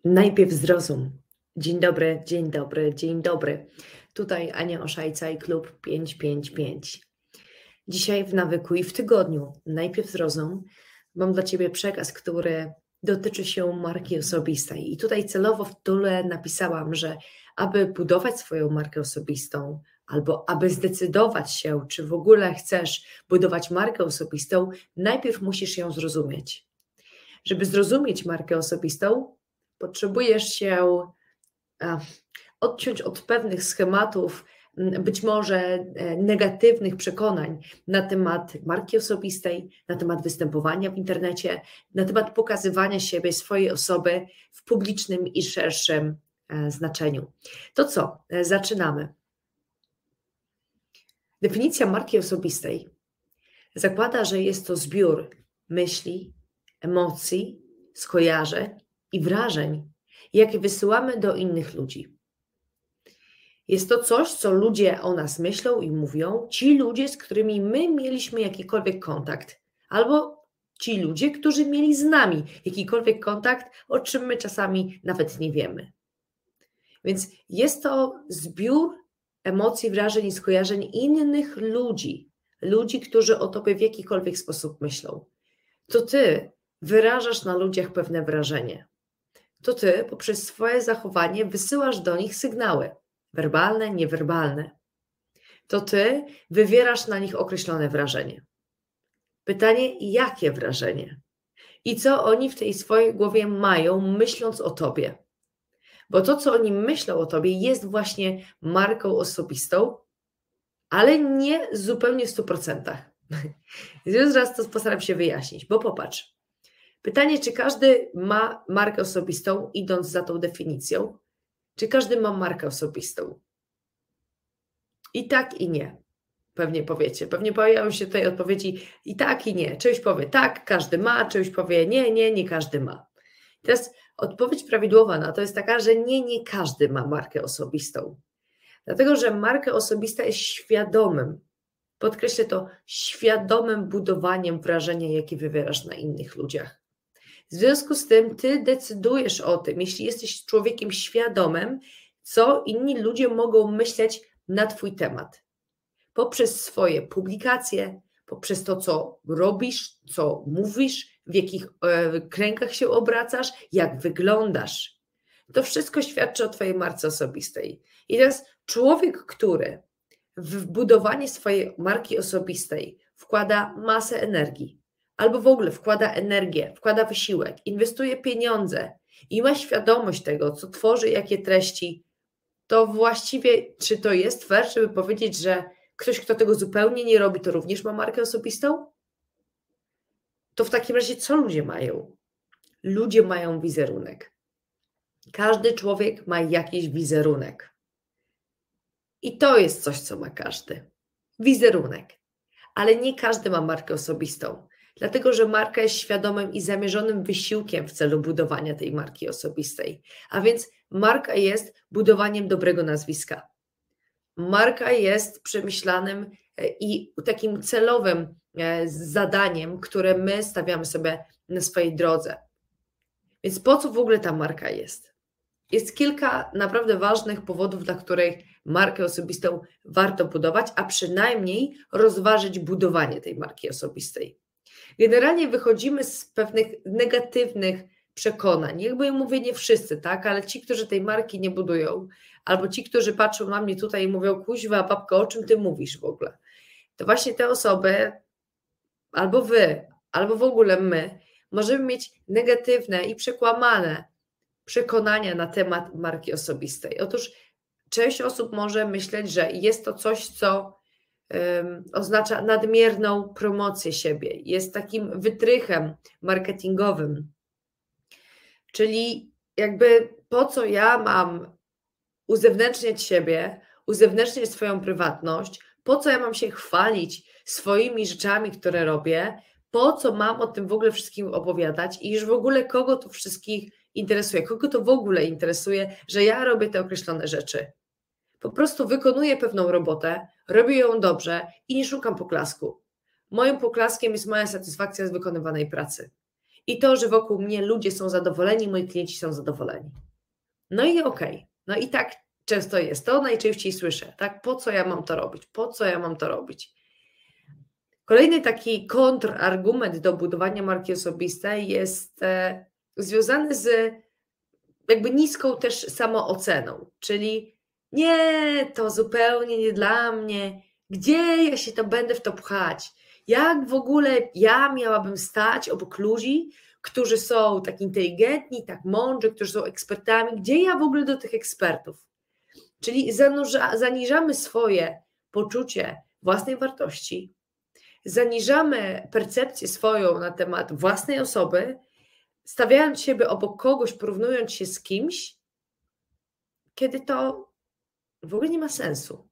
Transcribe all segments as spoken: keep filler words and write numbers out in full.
Najpierw zrozum. Dzień dobry, dzień dobry, dzień dobry. Tutaj Ania Oszajca i klub pięć pięć pięć. Dzisiaj w nawyku i w tygodniu Najpierw zrozum mam dla Ciebie przekaz, który dotyczy się marki osobistej. I tutaj celowo w tytule napisałam, że aby budować swoją markę osobistą, albo aby zdecydować się, czy w ogóle chcesz budować markę osobistą, najpierw musisz ją zrozumieć. Żeby zrozumieć markę osobistą, potrzebujesz się a, odciąć od pewnych schematów, być może negatywnych przekonań na temat marki osobistej, na temat występowania w internecie, na temat pokazywania siebie, swojej osoby w publicznym i szerszym znaczeniu. To co? Zaczynamy. Definicja marki osobistej zakłada, że jest to zbiór myśli, emocji, skojarzeń i wrażeń, jakie wysyłamy do innych ludzi. Jest to coś, co ludzie o nas myślą i mówią, ci ludzie, z którymi my mieliśmy jakikolwiek kontakt, albo ci ludzie, którzy mieli z nami jakikolwiek kontakt, o czym my czasami nawet nie wiemy. Więc jest to zbiór emocji, wrażeń i skojarzeń innych ludzi, ludzi, którzy o tobie w jakikolwiek sposób myślą. To ty wyrażasz na ludziach pewne wrażenie. To ty poprzez swoje zachowanie wysyłasz do nich sygnały, werbalne, niewerbalne. To ty wywierasz na nich określone wrażenie. Pytanie, jakie wrażenie? I co oni w tej swojej głowie mają, myśląc o tobie? Bo to, co oni myślą o tobie, jest właśnie marką osobistą, ale nie zupełnie w stu procentach. Zaraz to postaram się wyjaśnić, bo popatrz. Pytanie, czy każdy ma markę osobistą, idąc za tą definicją? Czy każdy ma markę osobistą? I tak, i nie. Pewnie powiecie. Pewnie pojawią się tutaj odpowiedzi i tak, i nie. Część powie tak, każdy ma, część powie nie, nie, nie każdy ma. Teraz odpowiedź prawidłowa na to jest taka, że nie, nie każdy ma markę osobistą. Dlatego, że marka osobista jest świadomym, podkreślę to, świadomym budowaniem wrażenia, jakie wywierasz na innych ludziach. W związku z tym ty decydujesz o tym, jeśli jesteś człowiekiem świadomym, co inni ludzie mogą myśleć na twój temat. Poprzez swoje publikacje, poprzez to, co robisz, co mówisz, w jakich e, kręgach się obracasz, jak wyglądasz. To wszystko świadczy o twojej marce osobistej. I teraz człowiek, który w budowanie swojej marki osobistej wkłada masę energii, albo w ogóle wkłada energię, wkłada wysiłek, inwestuje pieniądze i ma świadomość tego, co tworzy, jakie treści, to właściwie czy to jest fair, żeby powiedzieć, że ktoś, kto tego zupełnie nie robi, to również ma markę osobistą? To w takim razie co ludzie mają? Ludzie mają wizerunek. Każdy człowiek ma jakiś wizerunek. I to jest coś, co ma każdy. Wizerunek. Ale nie każdy ma markę osobistą. Dlatego, że marka jest świadomym i zamierzonym wysiłkiem w celu budowania tej marki osobistej. A więc marka jest budowaniem dobrego nazwiska. Marka jest przemyślanym i takim celowym zadaniem, które my stawiamy sobie na swojej drodze. Więc po co w ogóle ta marka jest? Jest kilka naprawdę ważnych powodów, dla których markę osobistą warto budować, a przynajmniej rozważyć budowanie tej marki osobistej. Generalnie wychodzimy z pewnych negatywnych przekonań. Jakby mówię, nie wszyscy, tak, ale ci, którzy tej marki nie budują, albo ci, którzy patrzą na mnie tutaj i mówią, kuźwa, babko, o czym ty mówisz w ogóle? To właśnie te osoby, albo wy, albo w ogóle my, możemy mieć negatywne i przekłamane przekonania na temat marki osobistej. Otóż część osób może myśleć, że jest to coś, co um, oznacza nadmierną promocję siebie, jest takim wytrychem marketingowym. Czyli jakby po co ja mam uzewnętrzniać siebie, uzewnętrzniać swoją prywatność, po co ja mam się chwalić swoimi rzeczami, które robię, po co mam o tym w ogóle wszystkim opowiadać i już w ogóle kogo to wszystkich interesuje, kogo to w ogóle interesuje, że ja robię te określone rzeczy. Po prostu wykonuję pewną robotę, robię ją dobrze i nie szukam poklasku. Moim poklaskiem jest moja satysfakcja z wykonywanej pracy. i to, że wokół mnie ludzie są zadowoleni, moi klienci są zadowoleni. No i okej, okay. No i tak często jest, to najczęściej słyszę, tak, po co ja mam to robić, po co ja mam to robić. Kolejny taki kontrargument do budowania marki osobistej jest e, związany z jakby niską też samooceną, czyli nie, to zupełnie nie dla mnie, gdzie ja się to będę w to pchać, jak w ogóle ja miałabym stać obok ludzi, którzy są tak inteligentni, tak mądrzy, którzy są ekspertami, gdzie ja w ogóle do tych ekspertów? Czyli zanurza, zaniżamy swoje poczucie własnej wartości, zaniżamy percepcję swoją na temat własnej osoby, stawiając siebie obok kogoś, porównując się z kimś, kiedy to w ogóle nie ma sensu.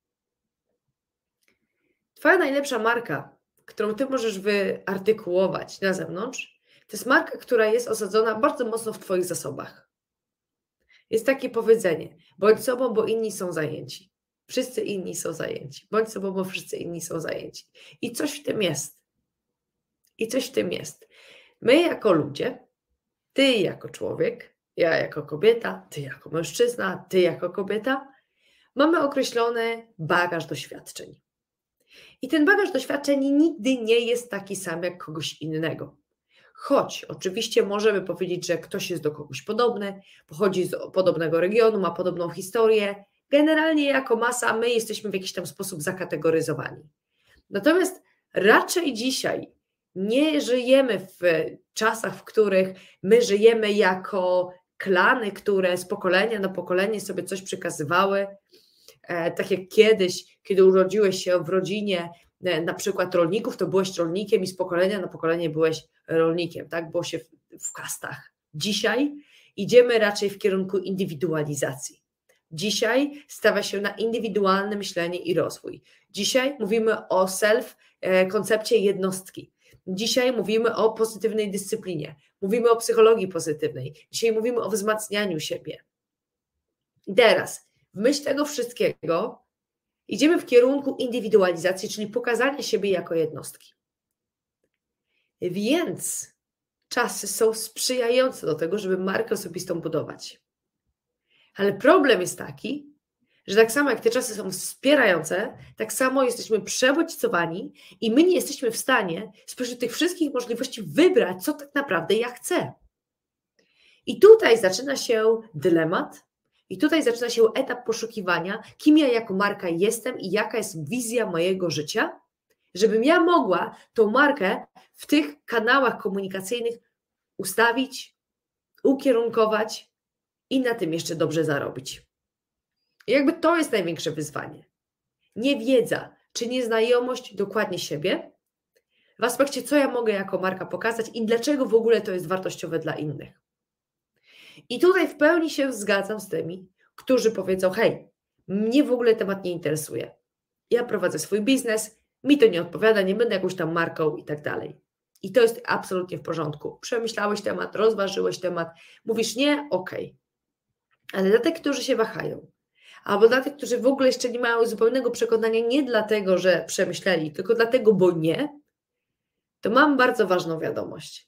Twoja najlepsza marka, którą ty możesz wyartykułować na zewnątrz, to jest marka, która jest osadzona bardzo mocno w twoich zasobach. Jest takie powiedzenie, bądź sobą, bo inni są zajęci. Wszyscy inni są zajęci. Bądź sobą, bo wszyscy inni są zajęci. I coś w tym jest. I coś w tym jest. My jako ludzie, ty jako człowiek, ja jako kobieta, ty jako mężczyzna, ty jako kobieta, mamy określony bagaż doświadczeń. I ten bagaż doświadczeń nigdy nie jest taki sam jak kogoś innego. Choć oczywiście możemy powiedzieć, że ktoś jest do kogoś podobny, pochodzi z podobnego regionu, ma podobną historię. Generalnie jako masa my jesteśmy w jakiś tam sposób zakategoryzowani. Natomiast raczej dzisiaj nie żyjemy w czasach, w których my żyjemy jako klany, które z pokolenia na pokolenie sobie coś przekazywały. E, tak jak kiedyś, kiedy urodziłeś się w rodzinie e, na przykład rolników, to byłeś rolnikiem i z pokolenia na pokolenie byłeś rolnikiem, tak? Było się w, w kastach. Dzisiaj idziemy raczej w kierunku indywidualizacji. Dzisiaj stawia się na indywidualne myślenie i rozwój. Dzisiaj mówimy o self, e, koncepcie jednostki. Dzisiaj mówimy o pozytywnej dyscyplinie. Mówimy o psychologii pozytywnej. Dzisiaj mówimy o wzmacnianiu siebie. I teraz w myśl tego wszystkiego idziemy w kierunku indywidualizacji, czyli pokazania siebie jako jednostki. Więc czasy są sprzyjające do tego, żeby markę osobistą budować. Ale problem jest taki, że tak samo jak te czasy są wspierające, tak samo jesteśmy przebodźcowani i my nie jesteśmy w stanie spośród tych wszystkich możliwości wybrać, co tak naprawdę ja chcę. I tutaj zaczyna się dylemat, i tutaj zaczyna się etap poszukiwania, kim ja jako marka jestem i jaka jest wizja mojego życia, żebym ja mogła tą markę w tych kanałach komunikacyjnych ustawić, ukierunkować i na tym jeszcze dobrze zarobić. I jakby to jest największe wyzwanie. Niewiedza czy nieznajomość dokładnie siebie w aspekcie, co ja mogę jako marka pokazać i dlaczego w ogóle to jest wartościowe dla innych. I tutaj w pełni się zgadzam z tymi, którzy powiedzą, hej, mnie w ogóle temat nie interesuje. Ja prowadzę swój biznes, mi to nie odpowiada, nie będę jakąś tam marką i tak dalej. I to jest absolutnie w porządku. Przemyślałeś temat, rozważyłeś temat, mówisz nie, okej. Ale dla tych, którzy się wahają, albo dla tych, którzy w ogóle jeszcze nie mają zupełnego przekonania, nie dlatego, że przemyśleli, tylko dlatego, bo nie, to mam bardzo ważną wiadomość.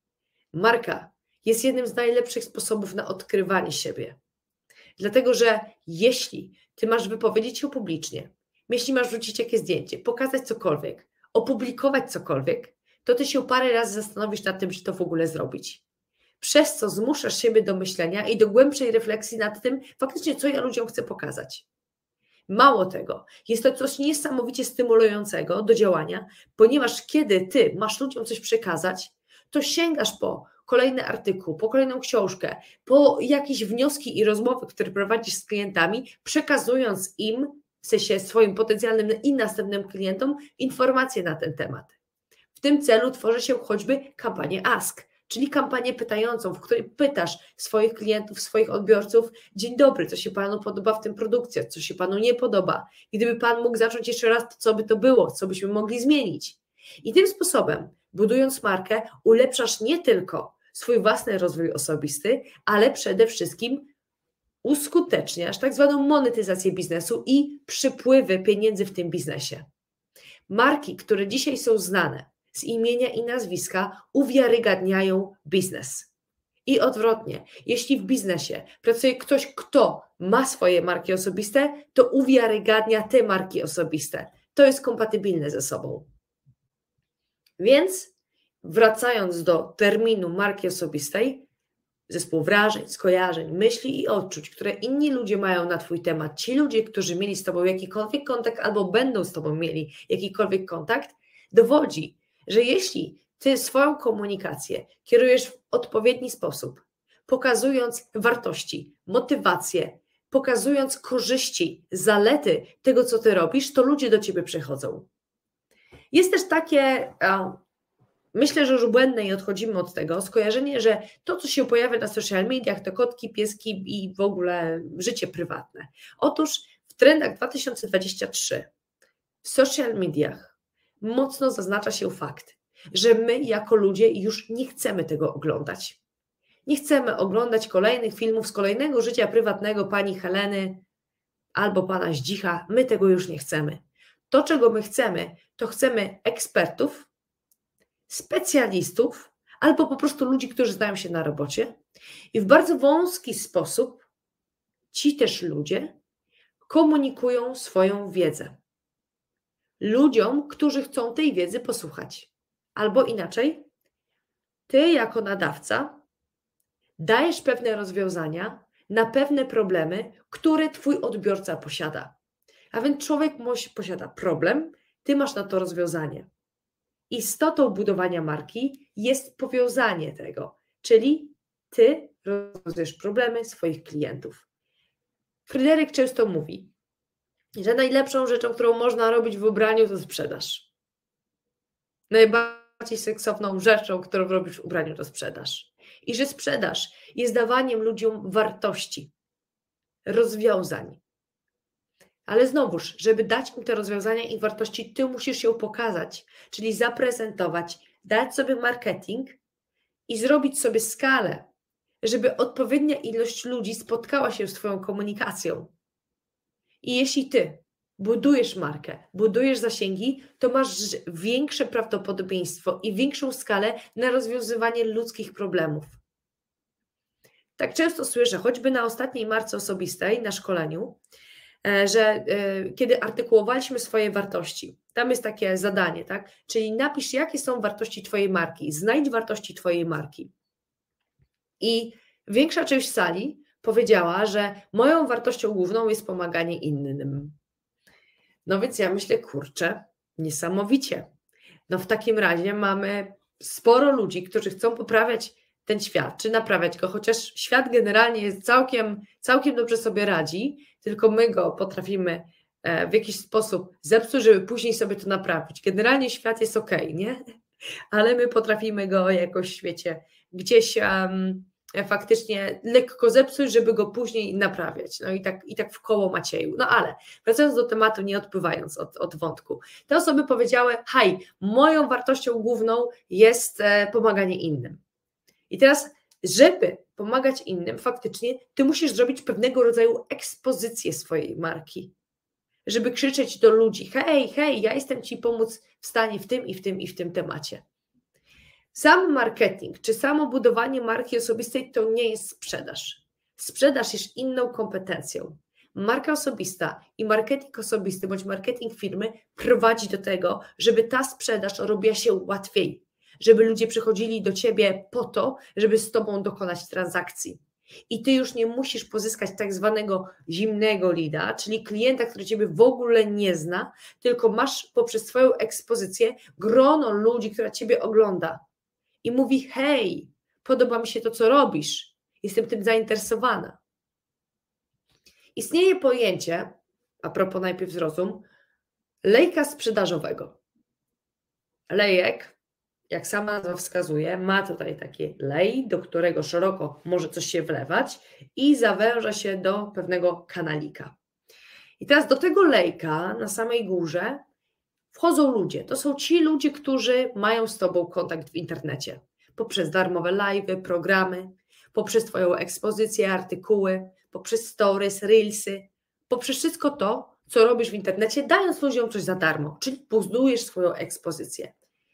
Marka jest jednym z najlepszych sposobów na odkrywanie siebie. Dlatego, że jeśli ty masz wypowiedzieć się publicznie, jeśli masz wrzucić jakieś zdjęcie, pokazać cokolwiek, opublikować cokolwiek, to ty się parę razy zastanowisz nad tym, czy to w ogóle zrobić. Przez co zmuszasz siebie do myślenia i do głębszej refleksji nad tym, faktycznie co ja ludziom chcę pokazać. Mało tego, jest to coś niesamowicie stymulującego do działania, ponieważ kiedy ty masz ludziom coś przekazać, to sięgasz po kolejny artykuł, po kolejną książkę, po jakieś wnioski i rozmowy, które prowadzisz z klientami, przekazując im, w sensie swoim potencjalnym i następnym klientom, informacje na ten temat. W tym celu tworzy się choćby kampanię Ask, czyli kampanię pytającą, w której pytasz swoich klientów, swoich odbiorców, dzień dobry, co się Panu podoba w tym produkcie, co się Panu nie podoba. Gdyby Pan mógł zacząć jeszcze raz, to co by to było, co byśmy mogli zmienić. I tym sposobem, budując markę, ulepszasz nie tylko swój własny rozwój osobisty, ale przede wszystkim uskuteczniasz tak zwaną monetyzację biznesu i przypływy pieniędzy w tym biznesie. Marki, które dzisiaj są znane z imienia i nazwiska uwiarygadniają biznes. I odwrotnie, jeśli w biznesie pracuje ktoś, kto ma swoje marki osobiste, to uwiarygadnia te marki osobiste. To jest kompatybilne ze sobą. Więc wracając do terminu marki osobistej, zespół wrażeń, skojarzeń, myśli i odczuć, które inni ludzie mają na Twój temat, ci ludzie, którzy mieli z Tobą jakikolwiek kontakt albo będą z Tobą mieli jakikolwiek kontakt, dowodzi, że jeśli Ty swoją komunikację kierujesz w odpowiedni sposób, pokazując wartości, motywację, pokazując korzyści, zalety tego, co Ty robisz, to ludzie do Ciebie przychodzą. Jest też takie, myślę, że już błędne i odchodzimy od tego, skojarzenie, że to, co się pojawia na social mediach, to kotki, pieski i w ogóle życie prywatne. Otóż w trendach dwa tysiące dwudziestym trzecim w social mediach mocno zaznacza się fakt, że my jako ludzie już nie chcemy tego oglądać. Nie chcemy oglądać kolejnych filmów z kolejnego życia prywatnego pani Heleny albo pana Zdzicha. My tego już nie chcemy. To, czego my chcemy, to chcemy ekspertów, specjalistów albo po prostu ludzi, którzy znają się na robocie i w bardzo wąski sposób ci też ludzie komunikują swoją wiedzę ludziom, którzy chcą tej wiedzy posłuchać. Albo inaczej, ty jako nadawca dajesz pewne rozwiązania na pewne problemy, które twój odbiorca posiada. A więc człowiek posiada problem, ty masz na to rozwiązanie. Istotą budowania marki jest powiązanie tego, czyli ty rozwiązujesz problemy swoich klientów. Fryderyk często mówi, że najlepszą rzeczą, którą można robić w ubraniu, to sprzedaż. Najbardziej seksowną rzeczą, którą robisz w ubraniu, to sprzedaż. I że sprzedaż jest dawaniem ludziom wartości, rozwiązań. Ale znowuż, żeby dać im te rozwiązania i wartości, ty musisz się pokazać, czyli zaprezentować, dać sobie marketing i zrobić sobie skalę, żeby odpowiednia ilość ludzi spotkała się z twoją komunikacją. I jeśli ty budujesz markę, budujesz zasięgi, to masz większe prawdopodobieństwo i większą skalę na rozwiązywanie ludzkich problemów. Tak często słyszę, choćby na ostatniej marce osobistej, na szkoleniu, że kiedy artykułowaliśmy swoje wartości, tam jest takie zadanie, tak? Czyli napisz, jakie są wartości twojej marki, znajdź wartości twojej marki. I większa część sali powiedziała, że moją wartością główną jest pomaganie innym. No więc ja myślę, kurczę, niesamowicie. No w takim razie mamy sporo ludzi, którzy chcą poprawiać ten świat, czy naprawiać go, chociaż świat generalnie jest całkiem, całkiem dobrze sobie radzi, tylko my go potrafimy w jakiś sposób zepsuć, żeby później sobie to naprawić. Generalnie świat jest okej, nie? Ale my potrafimy go jakoś, wiecie, gdzieś um, faktycznie lekko zepsuć, żeby go później naprawiać. No i tak, i tak w koło Macieju. No ale wracając do tematu, nie odpływając od, od wątku. Te osoby powiedziały, hej, moją wartością główną jest e, pomaganie innym. I teraz, żeby pomagać innym, faktycznie ty musisz zrobić pewnego rodzaju ekspozycję swojej marki. Żeby krzyczeć do ludzi, hej, hej, ja jestem ci pomóc w stanie w tym i w tym i w tym temacie. Sam marketing, czy samo budowanie marki osobistej to nie jest sprzedaż. Sprzedaż jest inną kompetencją. Marka osobista i marketing osobisty bądź marketing firmy prowadzi do tego, żeby ta sprzedaż robiła się łatwiej. Żeby ludzie przychodzili do ciebie po to, żeby z tobą dokonać transakcji. I ty już nie musisz pozyskać tak zwanego zimnego leada, czyli klienta, który ciebie w ogóle nie zna, tylko masz poprzez swoją ekspozycję grono ludzi, która ciebie ogląda i mówi, hej, podoba mi się to, co robisz, jestem tym zainteresowana. Istnieje pojęcie, a propos najpierw zrozum, lejka sprzedażowego. Lejek, jak sama nazwa wskazuje, ma tutaj taki lej, do którego szeroko może coś się wlewać i zawęża się do pewnego kanalika. I teraz do tego lejka na samej górze wchodzą ludzie. To są ci ludzie, którzy mają z tobą kontakt w internecie. Poprzez darmowe live'y, programy, poprzez twoją ekspozycję, artykuły, poprzez stories, reelsy, poprzez wszystko to, co robisz w internecie, dając ludziom coś za darmo, czyli budujesz swoją ekspozycję.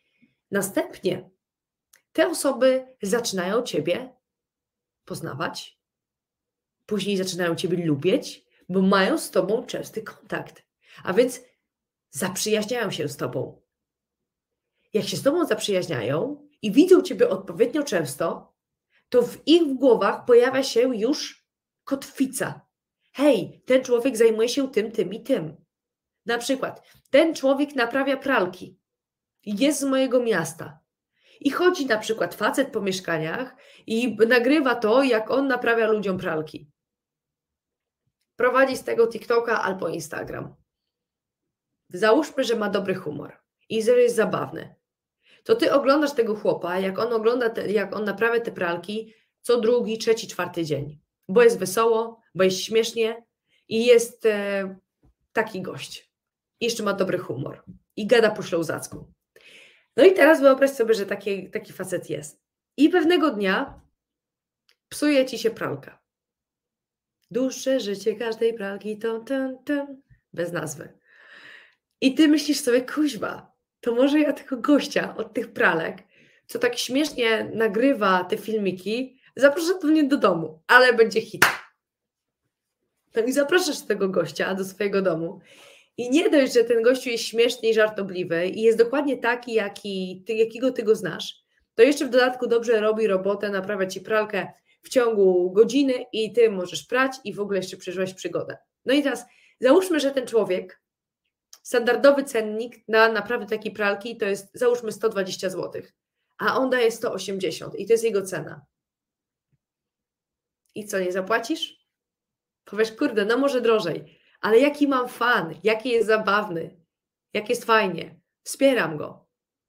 Następnie te osoby zaczynają Ciebie poznawać, później zaczynają Ciebie lubić, bo mają z Tobą częsty kontakt, a więc zaprzyjaźniają się z Tobą. Jak się z Tobą zaprzyjaźniają i widzą Ciebie odpowiednio często, to w ich głowach pojawia się już kotwica. Hej, ten człowiek zajmuje się tym, tym i tym. Na przykład, ten człowiek naprawia pralki, jest z mojego miasta i chodzi na przykład facet po mieszkaniach i nagrywa to, jak on naprawia ludziom pralki. Prowadzi z tego TikToka albo Instagram. Załóżmy, że ma dobry humor i że jest zabawny. To ty oglądasz tego chłopa, jak on ogląda, te, jak on naprawia te pralki co drugi, trzeci, czwarty dzień. Bo jest wesoło, bo jest śmiesznie i jest e, taki gość. I jeszcze ma dobry humor i gada po ślązacku. No i teraz wyobraź sobie, że taki, taki facet jest. I pewnego dnia psuje ci się pralka. Dłuższe życie każdej pralki, to, to, to, bez nazwy. I ty myślisz sobie, kuźba, to może ja tego gościa od tych pralek, co tak śmiesznie nagrywa te filmiki, zaproszę do mnie do domu, ale będzie hit. No i zapraszasz tego gościa do swojego domu i nie dość, że ten gościu jest śmieszny i żartobliwy i jest dokładnie taki, jaki, ty, jakiego ty go znasz, to jeszcze w dodatku dobrze robi robotę, naprawia ci pralkę w ciągu godziny i ty możesz prać i w ogóle jeszcze przeżyłeś przygodę. No i teraz załóżmy, że ten człowiek, standardowy cennik na naprawę takiej pralki to jest załóżmy sto dwadzieścia złotych, a on daje sto osiemdziesiąt i to jest jego cena. I co, nie zapłacisz? Powiesz, kurde, no może drożej, ale jaki mam fan, jaki jest zabawny, jak jest fajnie, wspieram go.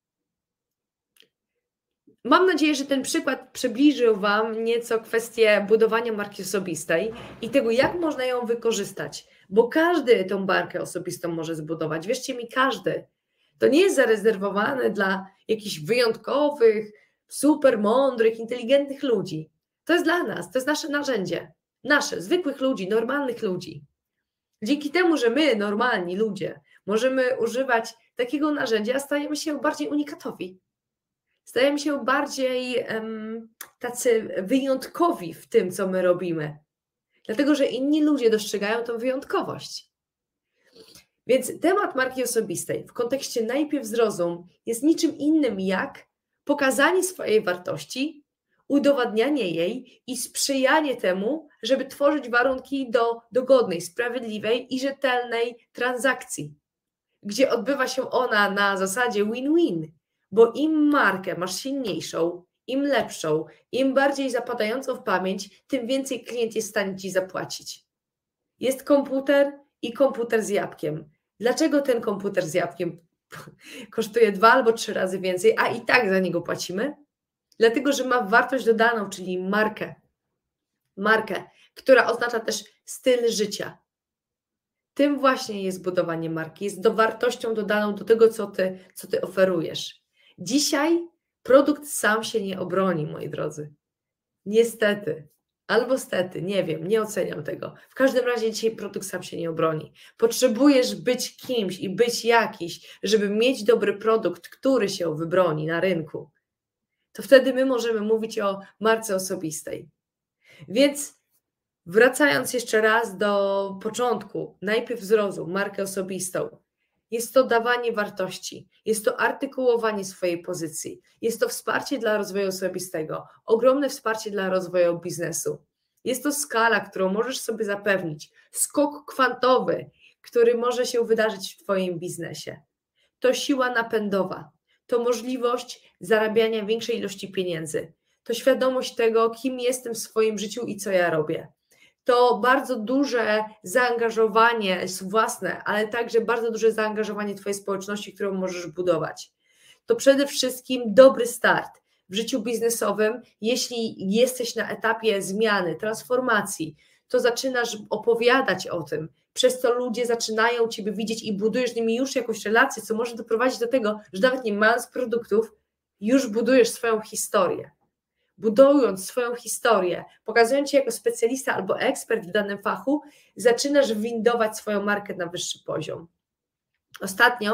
Mam nadzieję, że ten przykład przybliżył Wam nieco kwestię budowania marki osobistej i tego, jak można ją wykorzystać, bo każdy tą markę osobistą może zbudować. Wierzcie mi, każdy. To nie jest zarezerwowane dla jakichś wyjątkowych, super mądrych, inteligentnych ludzi. To jest dla nas, to jest nasze narzędzie. Nasze, zwykłych ludzi, normalnych ludzi. Dzięki temu, że my, normalni ludzie, możemy używać takiego narzędzia, stajemy się bardziej unikatowi. Stajemy się bardziej um, tacy wyjątkowi w tym, co my robimy. Dlatego, że inni ludzie dostrzegają tą wyjątkowość. Więc temat marki osobistej w kontekście najpierw zrozum jest niczym innym jak pokazanie swojej wartości, udowadnianie jej i sprzyjanie temu, żeby tworzyć warunki do dogodnej, sprawiedliwej i rzetelnej transakcji, gdzie odbywa się ona na zasadzie win-win, bo im markę masz silniejszą, im lepszą, im bardziej zapadającą w pamięć, tym więcej klient jest w stanie Ci zapłacić. Jest komputer i komputer z jabłkiem. Dlaczego ten komputer z jabłkiem kosztuje dwa albo trzy razy więcej, a i tak za niego płacimy? Dlatego, że ma wartość dodaną, czyli markę. Markę, która oznacza też styl życia. Tym właśnie jest budowanie marki. Jest do wartością dodaną do tego, co ty, co ty oferujesz. Dzisiaj produkt sam się nie obroni, moi drodzy. Niestety. Albo stety, nie wiem, nie oceniam tego. W każdym razie dzisiaj produkt sam się nie obroni. Potrzebujesz być kimś i być jakiś, żeby mieć dobry produkt, który się wybroni na rynku. To wtedy my możemy mówić o marce osobistej. Więc wracając jeszcze raz do początku, najpierw zrozum markę osobistą. Jest to dawanie wartości, jest to artykułowanie swojej pozycji, jest to wsparcie dla rozwoju osobistego, ogromne wsparcie dla rozwoju biznesu. Jest to skala, którą możesz sobie zapewnić, skok kwantowy, który może się wydarzyć w Twoim biznesie. To siła napędowa, to możliwość zarabiania większej ilości pieniędzy, to świadomość tego, kim jestem w swoim życiu i co ja robię. To bardzo duże zaangażowanie własne, ale także bardzo duże zaangażowanie Twojej społeczności, którą możesz budować. To przede wszystkim dobry start w życiu biznesowym. Jeśli jesteś na etapie zmiany, transformacji, to zaczynasz opowiadać o tym. Przez to ludzie zaczynają Ciebie widzieć i budujesz z nimi już jakąś relację, co może doprowadzić do tego, że nawet nie mając produktów, już budujesz swoją historię. Budując swoją historię, pokazując się jako specjalista albo ekspert w danym fachu, zaczynasz windować swoją markę na wyższy poziom. Ostatnio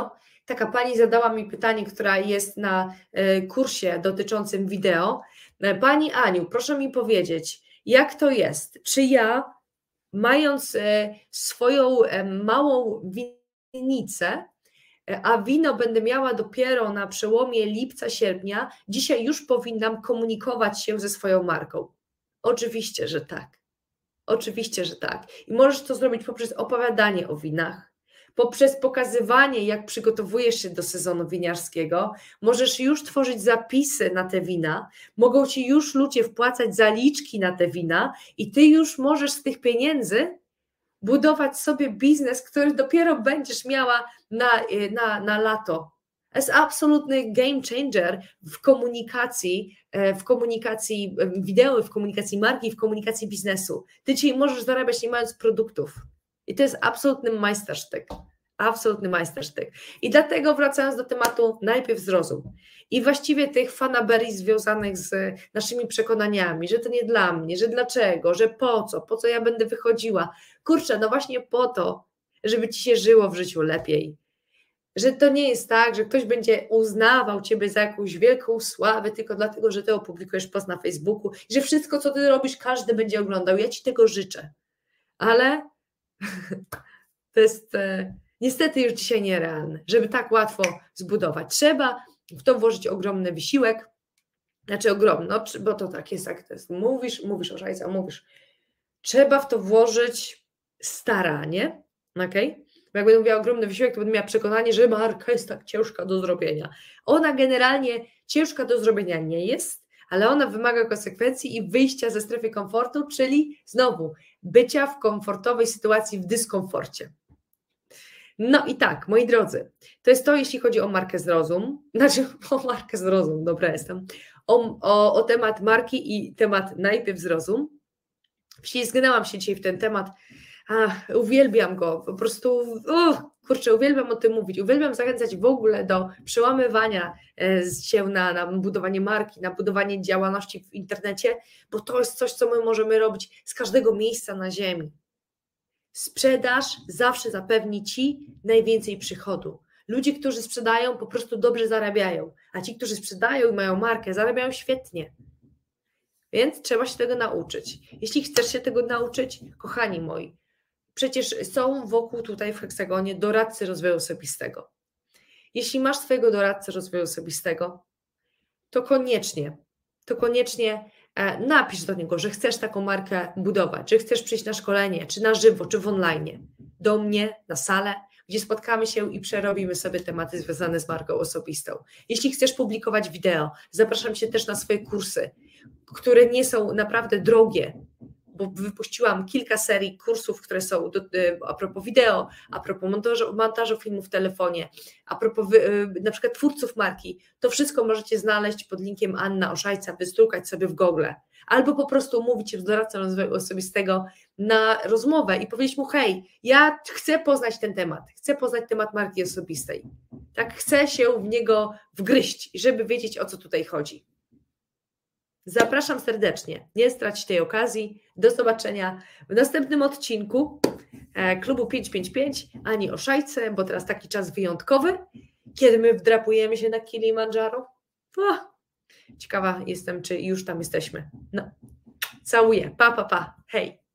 Taka pani zadała mi pytanie, która jest na kursie dotyczącym wideo. Pani Aniu, proszę mi powiedzieć, jak to jest? Czy ja, mając swoją małą winnicę, a wino będę miała dopiero na przełomie lipca, sierpnia, dzisiaj już powinnam komunikować się ze swoją marką? Oczywiście, że tak. Oczywiście, że tak. I możesz to zrobić poprzez opowiadanie o winach, poprzez pokazywanie, jak przygotowujesz się do sezonu winiarskiego. Możesz już tworzyć zapisy na te wina, mogą ci już ludzie wpłacać zaliczki na te wina i ty już możesz z tych pieniędzy budować sobie biznes, który dopiero będziesz miała na, na, na lato. To jest absolutny game changer w komunikacji, w komunikacji wideo, w komunikacji marki, w komunikacji biznesu. Ty dzisiaj możesz zarabiać nie mając produktów. I to jest absolutny majstersztyk. Absolutny majstersztyk. I dlatego wracając do tematu, najpierw zrozum. I właściwie tych fanaberii związanych z naszymi przekonaniami, że to nie dla mnie, że dlaczego, że po co, po co ja będę wychodziła. Kurczę, no właśnie po to, żeby ci się żyło w życiu lepiej. Że to nie jest tak, że ktoś będzie uznawał ciebie za jakąś wielką sławę tylko dlatego, że ty opublikujesz post na Facebooku i że wszystko, co ty robisz, każdy będzie oglądał. Ja ci tego życzę. Ale to jest e, niestety już dzisiaj nierealne, żeby tak łatwo zbudować. Trzeba w to włożyć ogromny wysiłek, znaczy ogromny, no, bo to tak jest, jak to jest. Mówisz, mówisz o szajce, mówisz. Trzeba w to włożyć staranie, okej? Okay? Bo jak będę mówiła ogromny wysiłek, to będę miała przekonanie, że marka jest tak ciężka do zrobienia. Ona generalnie ciężka do zrobienia nie jest, ale ona wymaga konsekwencji i wyjścia ze strefy komfortu, czyli znowu bycia w komfortowej sytuacji, w dyskomforcie. No i tak, moi drodzy, to jest to, jeśli chodzi o markę Zrozum, znaczy o markę Zrozum, dobra jestem, o, o, o temat marki i temat najpierw Zrozum. Wślizgnęłam się dzisiaj w ten temat, ach, uwielbiam go, po prostu, uh, kurczę, uwielbiam o tym mówić, uwielbiam zachęcać w ogóle do przełamywania się na, na budowanie marki, na budowanie działalności w internecie, bo to jest coś, co my możemy robić z każdego miejsca na ziemi. Sprzedaż zawsze zapewni ci najwięcej przychodu. Ludzie, którzy sprzedają, po prostu dobrze zarabiają, a ci, którzy sprzedają i mają markę, zarabiają świetnie. Więc trzeba się tego nauczyć. Jeśli chcesz się tego nauczyć, kochani moi, przecież są wokół tutaj w Heksagonie doradcy rozwoju osobistego. Jeśli masz swojego doradcę rozwoju osobistego, to koniecznie, to koniecznie napisz do niego, że chcesz taką markę budować, że chcesz przyjść na szkolenie, czy na żywo, czy w online, do mnie na salę, gdzie spotkamy się i przerobimy sobie tematy związane z marką osobistą. Jeśli chcesz publikować wideo, zapraszam Cię też na swoje kursy, które nie są naprawdę drogie, bo wypuściłam kilka serii kursów, które są do, a propos wideo, a propos montażu, montażu filmów w telefonie, a propos wy, na przykład twórców marki. To wszystko możecie znaleźć pod linkiem Anna Oszajca, wystrukać sobie w Google, albo po prostu umówić się z doradcą rozwoju osobistego na rozmowę i powiedzieć mu, hej, ja chcę poznać ten temat, chcę poznać temat marki osobistej. Tak, chcę się w niego wgryźć, żeby wiedzieć, o co tutaj chodzi. Zapraszam serdecznie, nie strać tej okazji. Do zobaczenia w następnym odcinku Klubu pięć pięć pięć Ani Oszajce, bo teraz taki czas wyjątkowy, kiedy my wdrapujemy się na Kilimandżaro. O, ciekawa jestem, czy już tam jesteśmy. No, całuję, pa, pa, pa, hej.